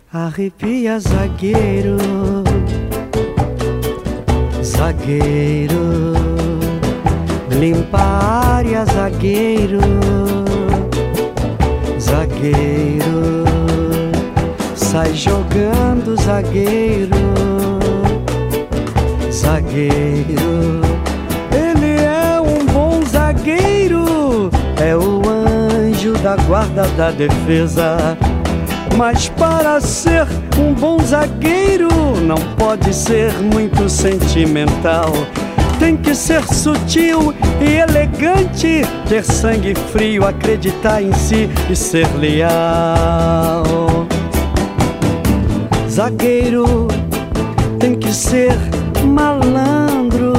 Arrepia, zagueiro, zagueiro, limpa a área, zagueiro, zagueiro, sai jogando, zagueiro, zagueiro. Ele é um bom zagueiro, é o anjo da guarda da defesa. Mas para ser um bom zagueiro não pode ser muito sentimental. Tem que ser sutil e elegante, ter sangue frio, acreditar em si e ser leal. Zagueiro tem que ser malandro.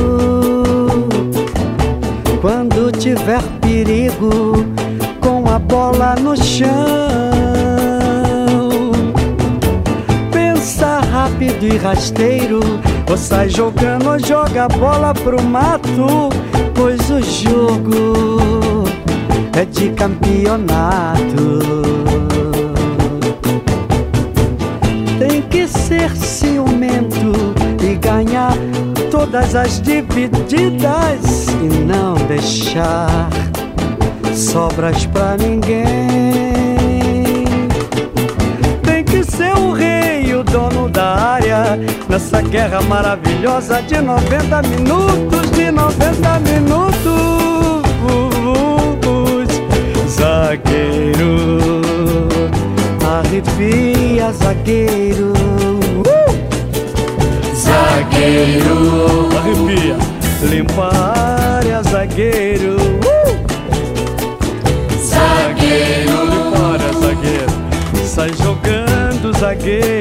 Quando tiver perigo, com a bola no chão, rápido e rasteiro, ou sai jogando ou joga a bola pro mato, pois o jogo é de campeonato. Tem que ser ciumento e ganhar todas as divididas e não deixar sobras pra ninguém. Tem que ser o rei, o dono da área, nessa guerra maravilhosa de 90 minutos, de 90 minutos. Zagueiro, arrepia, zagueiro, zagueiro, arrepia, limpa a área, zagueiro, zagueiro, limpa a área, zagueiro, sai jogando, zagueiro.